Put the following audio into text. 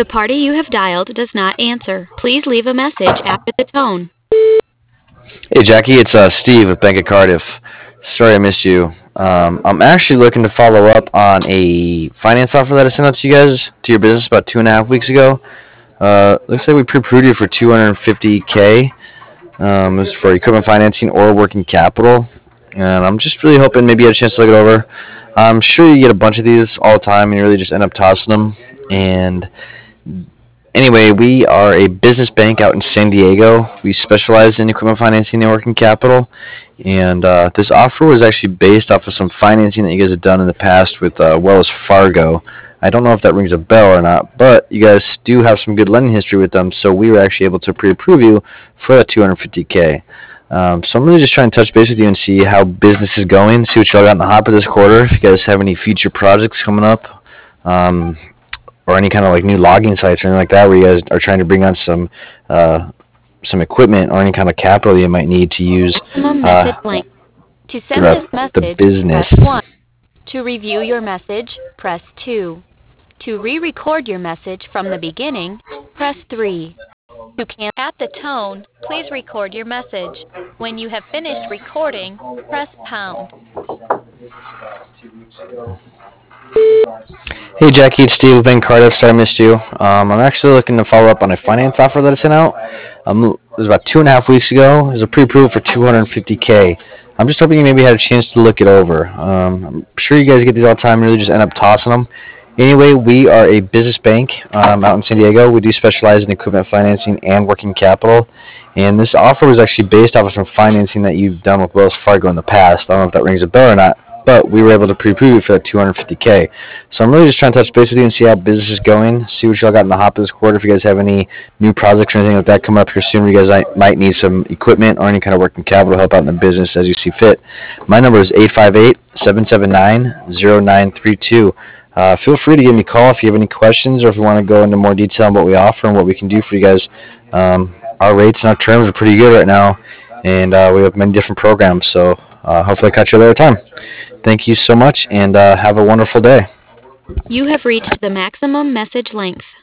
party you have dialed does not answer. Please leave a message after the tone. Hey Jackie, it's Steve with Bank of Cardiff. Sorry I missed you. I'm actually looking to follow up on a finance offer that I sent out to you guys to your business about 2.5 weeks ago. Looks like we pre-approved you for 250K. It was for equipment financing or working capital, and I'm just really hoping maybe you had a chance to look it over. I'm sure you get a bunch of these all the time, and you really just end up tossing them. And anyway, we are a business bank out in San Diego. We specialize in equipment financing and working capital. And this offer was actually based off of some financing that you guys have done in the past with Wells Fargo. I don't know if that rings a bell or not, but you guys do have some good lending history with them, so we were actually able to pre-approve you for that 250K. So I'm really just trying to touch base with you and see how business is going, see what y'all got in the hopper this quarter, if you guys have any future projects coming up. Um, or any kind of like new logging sites or anything like that where you guys are trying to bring on some equipment or any kind of capital you might need to use Maximum message length. To send throughout this the message, press business. 1. To review your message, press 2. To re-record your message from the beginning, press 3. To cancel at the tone, please record your message. When you have finished recording, press pound. Hey Jackie, it's Steve with Bank Cardiff. Sorry I missed you. I'm actually looking to follow up on a finance offer that I sent out. It was about 2.5 weeks ago. It was a pre-approval for 250K. I'm just hoping you maybe had a chance to look it over. I'm sure you guys get these all the time. Really just end up tossing them. Anyway, we are a business bank out in San Diego. We do specialize in equipment financing and working capital. And this offer was actually based off of some financing that you've done with Wells Fargo in the past. I don't know if that rings a bell or not, but we were able to pre-approve you for that 250K. So I'm really just trying to touch base with you and see how business is going, see what y'all got in the hopper this quarter. If you guys have any new projects or anything like that coming up here soon, where you guys might need some equipment or any kind of working capital to help out in the business as you see fit. My number is 858-779-0932. Feel free to give me a call if you have any questions or if you want to go into more detail on what we offer and what we can do for you guys. Our rates and our terms are pretty good right now, and we have many different programs. So hopefully I catch you at a time. Thank you so much, and have a wonderful day. You have reached the maximum message length.